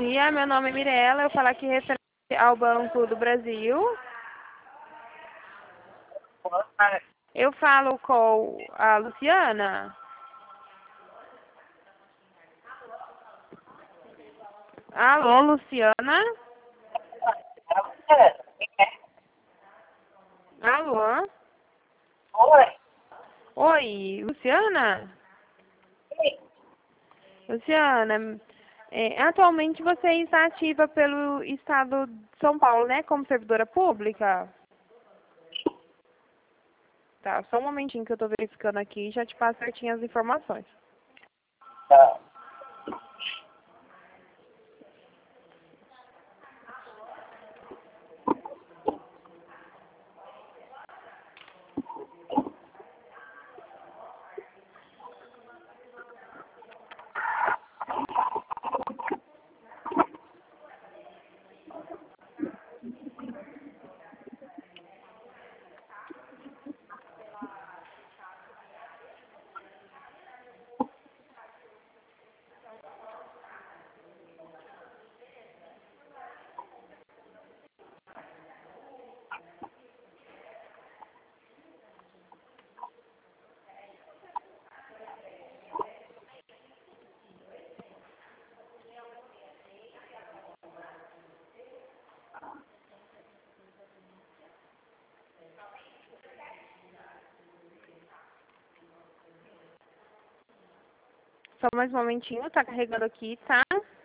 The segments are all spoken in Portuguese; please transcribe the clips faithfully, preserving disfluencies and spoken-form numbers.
dia, meu nome é Mirela, eu falo aqui referente ao Banco do Brasil. Eu falo com a Luciana. Alô, Luciana? Alô? Oi. Oi, Luciana? Luciana, é, atualmente você está ativa pelo Estado de São Paulo, né, como servidora pública? Tá, só um momentinho que eu tô verificando aqui e já te passo certinho as informações. Tá. Só mais um momentinho, tá carregando aqui, tá?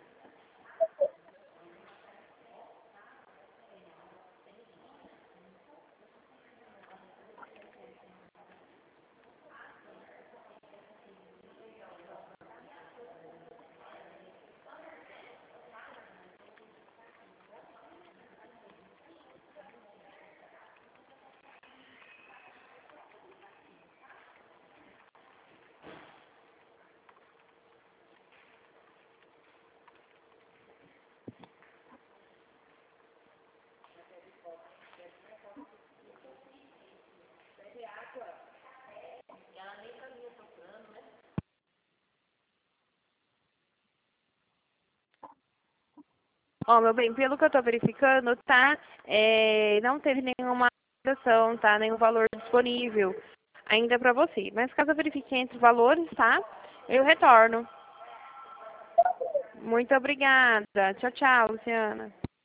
Ó, meu bem, pelo que eu tô verificando, tá? É, não teve nenhuma ação, tá? Nenhum valor disponível ainda pra você. Mas caso eu verifique entre valores, tá? Eu retorno. Muito obrigada. Tchau, tchau, Luciana.